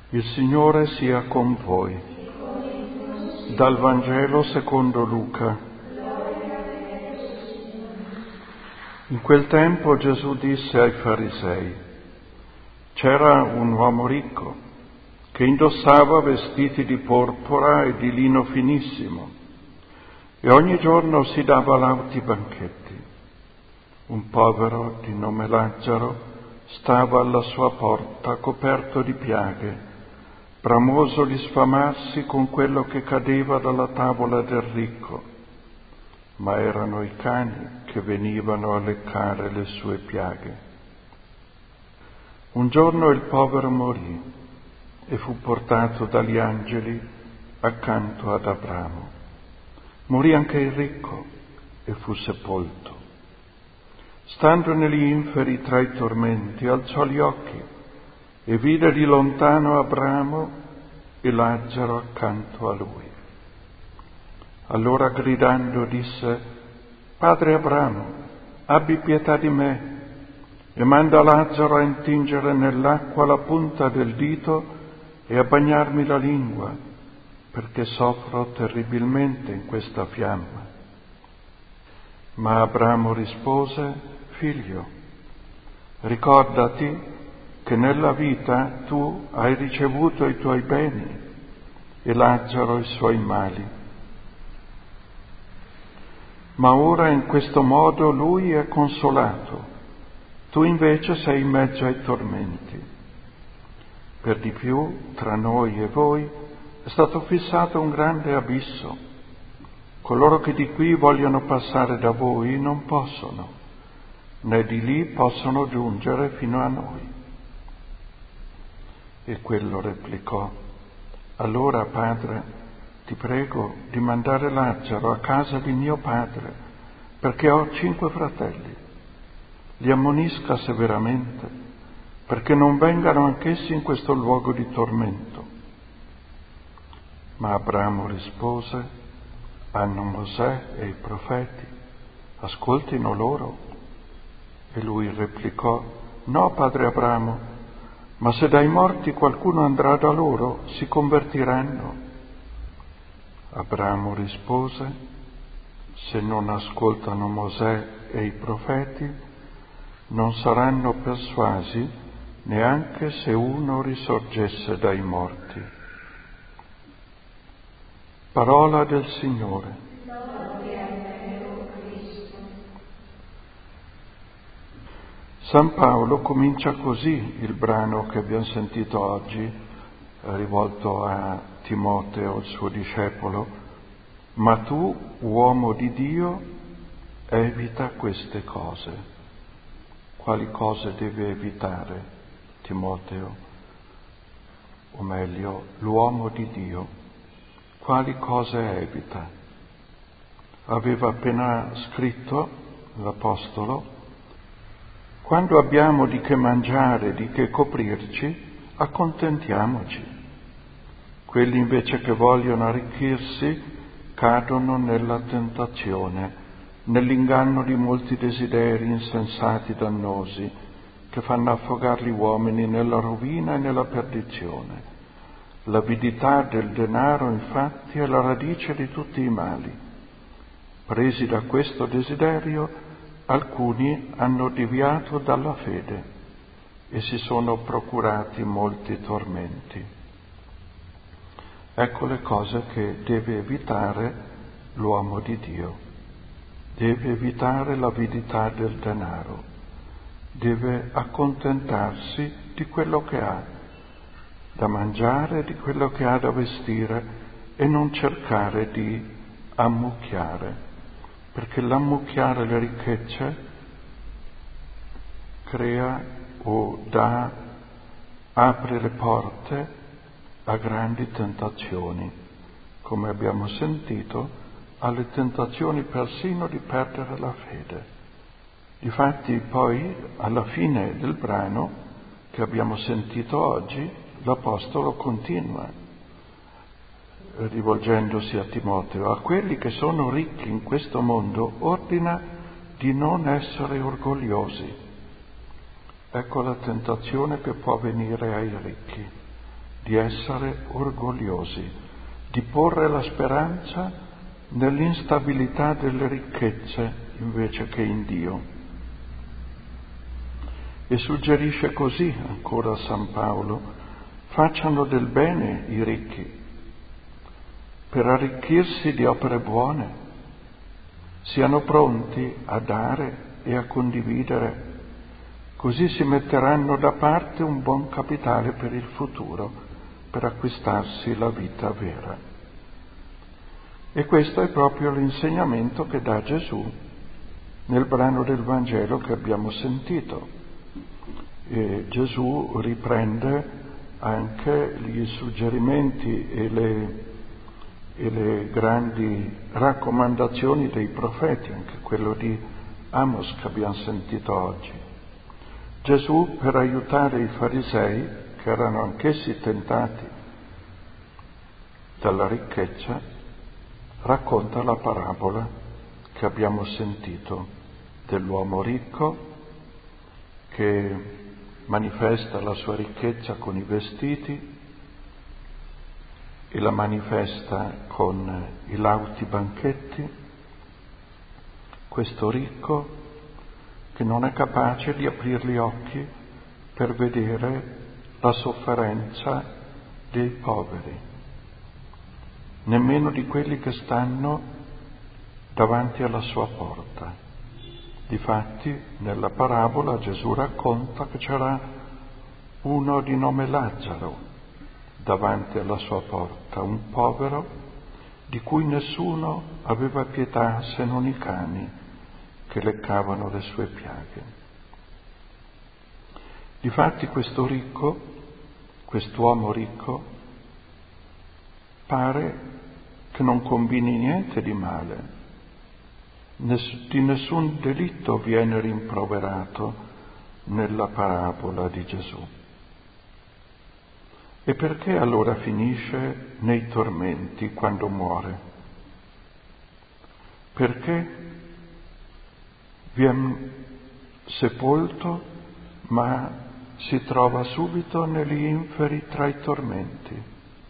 Il Signore sia con voi. Dal Vangelo secondo Luca. In quel tempo Gesù disse ai farisei: c'era un uomo ricco che indossava vestiti di porpora e di lino finissimo e ogni giorno si dava lauti banchetti. Un povero di nome Lazzaro stava alla sua porta coperto di piaghe, bramoso di sfamarsi con quello che cadeva dalla tavola del ricco, ma erano i cani che venivano a leccare le sue piaghe. Un giorno il povero morì e fu portato dagli angeli accanto ad Abramo. Morì anche il ricco e fu sepolto. Stando negli inferi tra i tormenti, alzò gli occhi e vide di lontano Abramo e Lazzaro accanto a lui. Allora gridando disse: Padre Abramo, abbi pietà di me e manda Lazzaro a intingere nell'acqua la punta del dito e a bagnarmi la lingua, perché soffro terribilmente in questa fiamma. Ma Abramo rispose: Figlio, ricordati che nella vita tu hai ricevuto i tuoi beni e Lazzaro i suoi mali. Ma ora in questo modo lui è consolato, tu invece sei in mezzo ai tormenti. Per di più, tra noi e voi è stato fissato un grande abisso. Coloro che di qui vogliono passare da voi non possono, né di lì possono giungere fino a noi. E quello replicò: allora, padre, ti prego di mandare Lazzaro a casa di mio padre, perché ho 5 fratelli. Li ammonisca severamente, perché non vengano anch'essi in questo luogo di tormento. Ma Abramo rispose: hanno Mosè e i profeti, ascoltino loro. E lui replicò: no, padre Abramo, ma se dai morti qualcuno andrà da loro, si convertiranno. Abramo rispose: se non ascoltano Mosè e i profeti, non saranno persuasi neanche se uno risorgesse dai morti. Parola del Signore. San Paolo comincia così il brano che abbiamo sentito oggi, rivolto a Timoteo, il suo discepolo: ma tu, uomo di Dio, evita queste cose. Quali cose deve evitare Timoteo? O meglio, l'uomo di Dio. Quali cose evita? Aveva appena scritto l'Apostolo: quando abbiamo di che mangiare, di che coprirci, accontentiamoci. Quelli invece che vogliono arricchirsi cadono nella tentazione, nell'inganno di molti desideri insensati dannosi, che fanno affogare gli uomini nella rovina e nella perdizione. L'avidità del denaro, infatti, è la radice di tutti i mali. Presi da questo desiderio, alcuni hanno deviato dalla fede e si sono procurati molti tormenti. Ecco le cose che deve evitare l'uomo di Dio. Deve evitare l'avidità del denaro, deve accontentarsi di quello che ha da mangiare, di quello che ha da vestire, e non cercare di ammucchiare, perché l'ammucchiare le ricchezze crea o apre le porte a grandi tentazioni, come abbiamo sentito, alle tentazioni persino di perdere la fede. Difatti poi, alla fine del brano che abbiamo sentito oggi, l'Apostolo continua, rivolgendosi a Timoteo: a quelli che sono ricchi in questo mondo ordina di non essere orgogliosi. Ecco la tentazione che può venire ai ricchi, di essere orgogliosi, di porre la speranza nell'instabilità delle ricchezze invece che in Dio. E suggerisce così ancora San Paolo: facciano del bene i ricchi per arricchirsi di opere buone, siano pronti a dare e a condividere, così si metteranno da parte un buon capitale per il futuro, per acquistarsi la vita vera. E questo è proprio l'insegnamento che dà Gesù nel brano del Vangelo che abbiamo sentito. E Gesù riprende anche gli suggerimenti e le grandi raccomandazioni dei profeti, anche quello di Amos che abbiamo sentito oggi. Gesù, per aiutare i farisei, che erano anch'essi tentati dalla ricchezza, racconta la parabola che abbiamo sentito dell'uomo ricco che manifesta la sua ricchezza con i vestiti e la manifesta con i lauti banchetti, questo ricco che non è capace di aprire gli occhi per vedere la sofferenza dei poveri, nemmeno di quelli che stanno davanti alla sua porta. Difatti, nella parabola Gesù racconta che c'era uno di nome Lazzaro davanti alla sua porta, un povero di cui nessuno aveva pietà se non i cani che leccavano le sue piaghe. Difatti questo ricco, quest'uomo ricco, pare che non combini niente di male, di nessun delitto viene rimproverato nella parabola di Gesù. E perché allora finisce nei tormenti quando muore? Perché viene sepolto, ma si trova subito negli inferi tra i tormenti.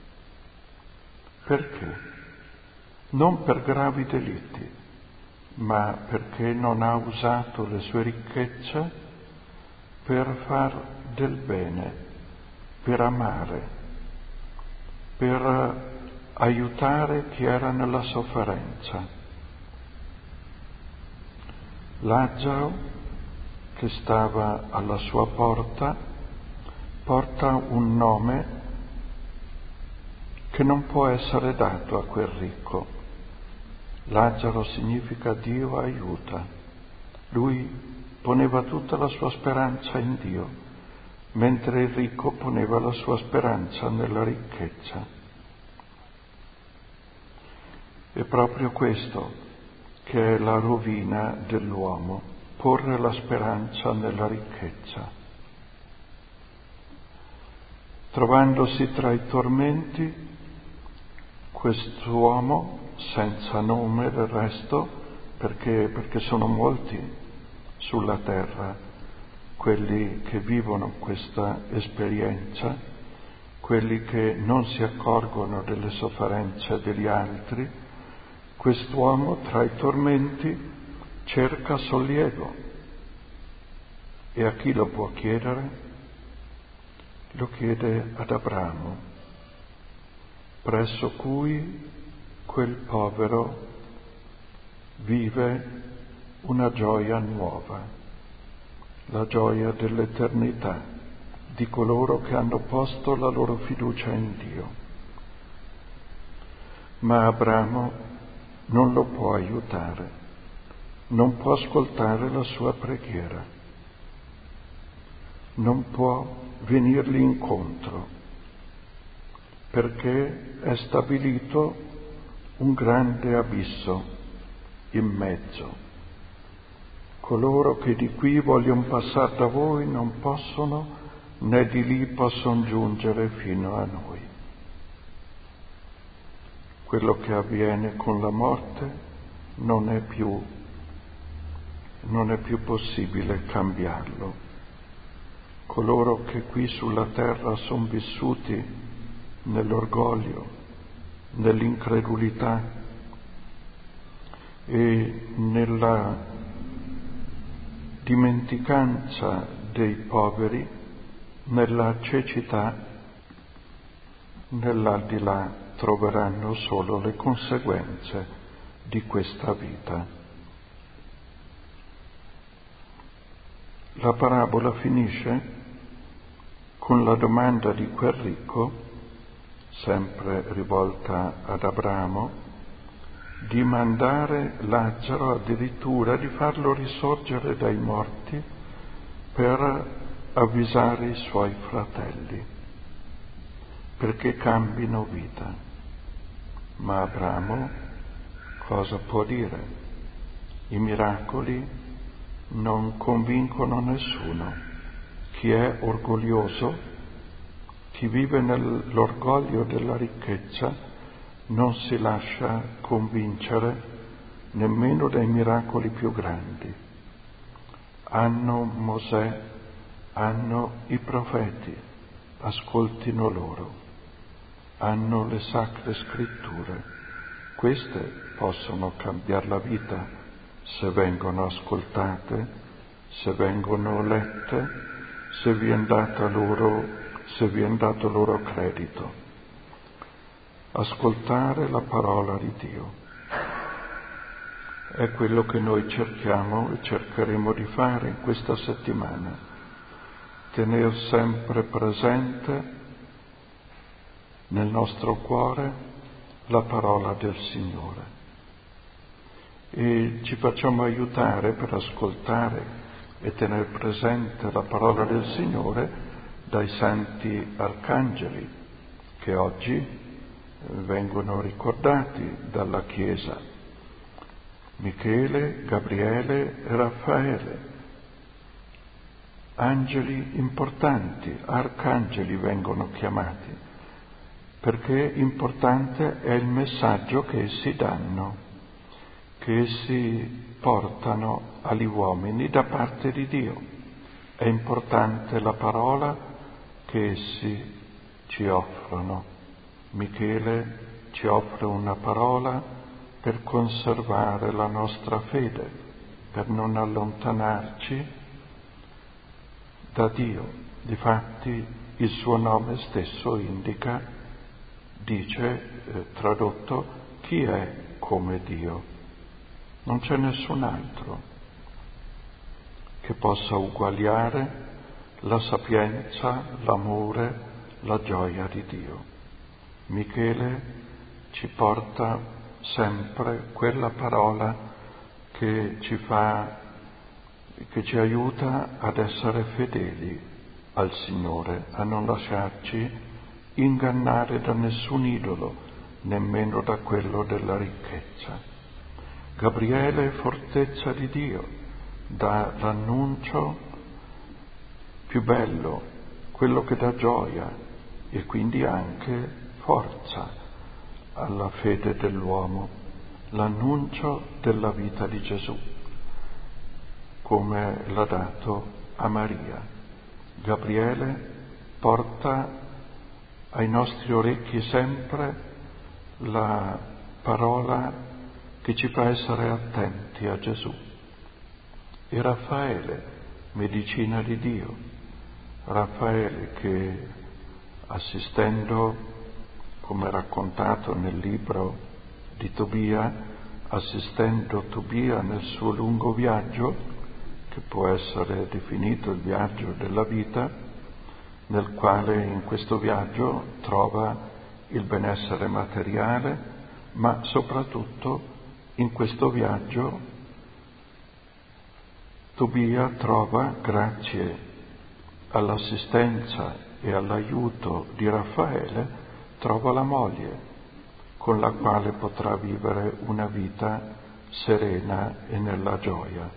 Perché? Non per gravi delitti, ma perché non ha usato le sue ricchezze per far del bene, per amare, per aiutare chi era nella sofferenza. Lazzaro, che stava alla sua porta, porta un nome che non può essere dato a quel ricco. Lazzaro significa Dio aiuta. Lui poneva tutta la sua speranza in Dio, mentre il ricco poneva la sua speranza nella ricchezza. È proprio questo che è la rovina dell'uomo, porre la speranza nella ricchezza. Trovandosi tra i tormenti, quest'uomo, senza nome del resto, perché sono molti sulla terra quelli che vivono questa esperienza, quelli che non si accorgono delle sofferenze degli altri, quest'uomo tra i tormenti cerca sollievo. E a chi lo può chiedere? Lo chiede ad Abramo, presso cui quel povero vive una gioia nuova, la gioia dell'eternità, di coloro che hanno posto la loro fiducia in Dio. Ma Abramo non lo può aiutare, non può ascoltare la sua preghiera, non può venirgli incontro, perché è stabilito un grande abisso in mezzo. Coloro che di qui vogliono passare da voi non possono, né di lì possono giungere fino a noi. Quello che avviene con la morte non è più possibile cambiarlo. Coloro che qui sulla terra sono vissuti nell'orgoglio, nell'incredulità e nella dimenticanza dei poveri, nella cecità, nell'aldilà troveranno solo le conseguenze di questa vita. La parabola finisce con la domanda di quel ricco, sempre rivolta ad Abramo, di mandare Lazzaro, addirittura di farlo risorgere dai morti per avvisare i suoi fratelli, perché cambino vita. Ma Abramo cosa può dire? I miracoli non convincono nessuno. Chi è orgoglioso, chi vive nell'orgoglio della ricchezza, non si lascia convincere nemmeno dai miracoli più grandi. Hanno Mosè, hanno i profeti, ascoltino loro. Hanno le sacre scritture. Queste possono cambiare la vita se vengono ascoltate, se vengono lette, se vi è dato loro credito. Ascoltare la parola di Dio è quello che noi cerchiamo e cercheremo di fare in questa settimana. Tener sempre presente nel nostro cuore la parola del Signore e ci facciamo aiutare per ascoltare e tenere presente la parola del Signore dai santi arcangeli che oggi vengono ricordati dalla Chiesa: Michele, Gabriele e Raffaele, angeli importanti, arcangeli vengono chiamati, perché importante è il messaggio che essi danno, che essi portano agli uomini da parte di Dio. È importante la parola che essi ci offrono. Michele ci offre una parola per conservare la nostra fede, per non allontanarci da Dio. Difatti il suo nome stesso indica, dice, tradotto, chi è come Dio? Non c'è nessun altro che possa uguagliare la sapienza, l'amore, la gioia di Dio. Michele ci porta sempre quella parola che ci aiuta ad essere fedeli al Signore, a non lasciarci ingannare da nessun idolo, nemmeno da quello della ricchezza. Gabriele, fortezza di Dio, dà l'annuncio più bello, quello che dà gioia e quindi anche forza alla fede dell'uomo, l'annuncio della vita di Gesù, come l'ha dato a Maria. Gabriele porta ai nostri orecchi sempre la parola che ci fa essere attenti a Gesù. E Raffaele, medicina di Dio, Raffaele che assistendo, come raccontato nel libro di Tobia, assistendo Tobia nel suo lungo viaggio, che può essere definito il viaggio della vita, nel quale in questo viaggio trova il benessere materiale, ma soprattutto in questo viaggio Tobia trova, grazie all'assistenza e all'aiuto di Raffaele, trova la moglie con la quale potrà vivere una vita serena e nella gioia.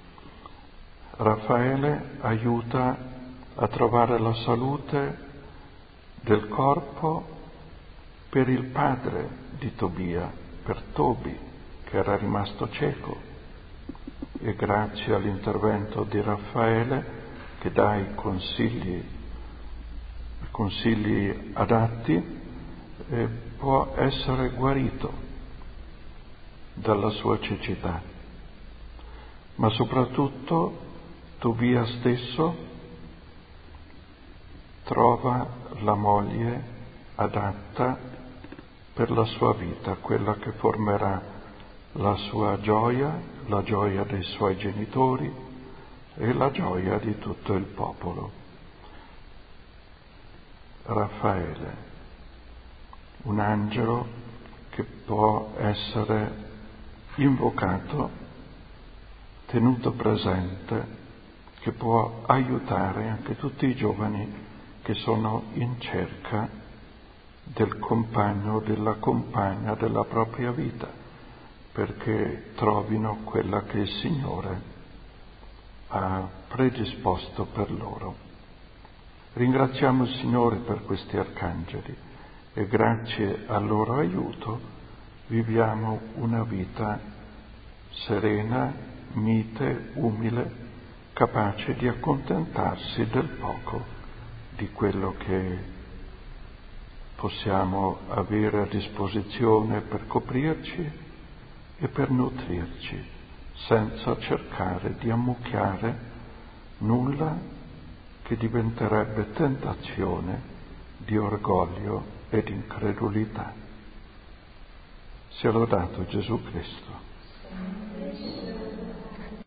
Raffaele aiuta a trovare la salute del corpo per il padre di Tobia, per Tobi, che era rimasto cieco, e grazie all'intervento di Raffaele, che dà i consigli adatti, può essere guarito dalla sua cecità, ma soprattutto Tobia stesso trova la moglie adatta per la sua vita, quella che formerà la sua gioia, la gioia dei suoi genitori e la gioia di tutto il popolo. Raffaele, un angelo che può essere invocato, tenuto presente, che può aiutare anche tutti i giovani che sono in cerca del compagno, della compagna della propria vita, perché trovino quella che il Signore ha predisposto per loro. Ringraziamo il Signore per questi arcangeli e grazie al loro aiuto viviamo una vita serena, mite, umile, capace di accontentarsi del poco, di quello che possiamo avere a disposizione per coprirci e per nutrirci, senza cercare di ammucchiare nulla che diventerebbe tentazione di orgoglio ed incredulità. Sia lodato Gesù Cristo.